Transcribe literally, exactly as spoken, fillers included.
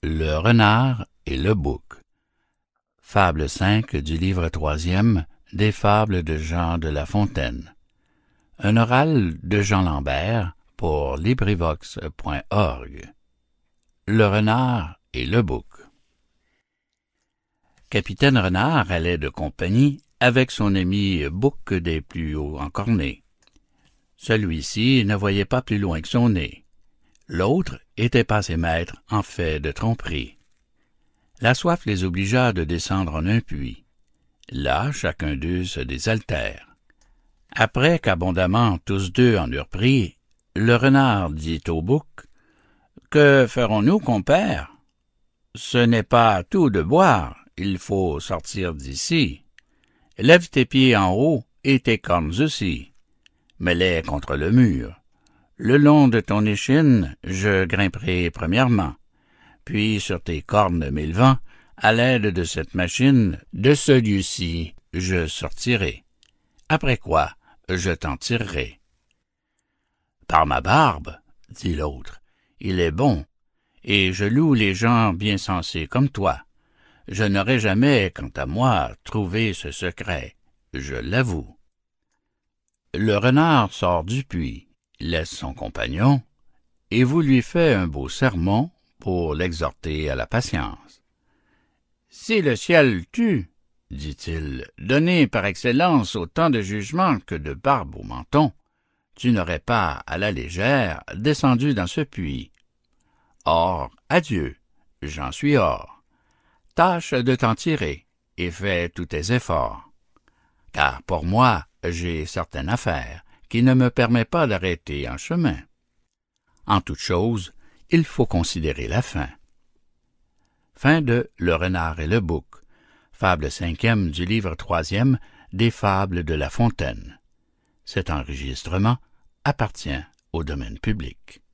Le renard et le bouc. Fable cinq du livre troisième des fables de Jean de La Fontaine. Un oral de Jean Lambert pour LibriVox point org. Le renard et le bouc. Capitaine Renard allait de compagnie avec son ami Bouc des plus hauts encornés. Celui-ci ne voyait pas plus loin que son nez. L'autre était passé maître en fait de tromperie. La soif les obligea de descendre en un puits. Là, chacun d'eux se désaltère. Après qu'abondamment tous deux en eurent pris, le renard dit au bouc: « Que ferons-nous, compère? Ce n'est pas tout de boire, il faut sortir d'ici. Lève tes pieds en haut et tes cornes aussi. Mets-les contre le mur. Le long de ton échine, je grimperai premièrement. Puis sur tes cornes m'élevant, à l'aide de cette machine, de ce lieu-ci, je sortirai. Après quoi, je t'en tirerai. »« Par ma barbe, dit l'autre, il est bon, et je loue les gens bien sensés comme toi. Je n'aurais jamais, quant à moi, trouvé ce secret, je l'avoue. » Le renard sort du puits, laisse son compagnon, et vous lui fait un beau sermon pour l'exhorter à la patience. « Si le ciel t'eût, dit-il, donné par excellence autant de jugement que de barbe au menton, tu n'aurais pas, à la légère, descendu dans ce puits. Or, adieu, j'en suis hors. Tâche de t'en tirer, et fais tous tes efforts. Car pour moi, j'ai certaine affaire qui ne me permet pas d'arrêter en chemin. En toute chose, il faut considérer la fin. » Fin de Le renard et le bouc, fable cinquième du livre troisième des fables de La Fontaine. Cet enregistrement appartient au domaine public.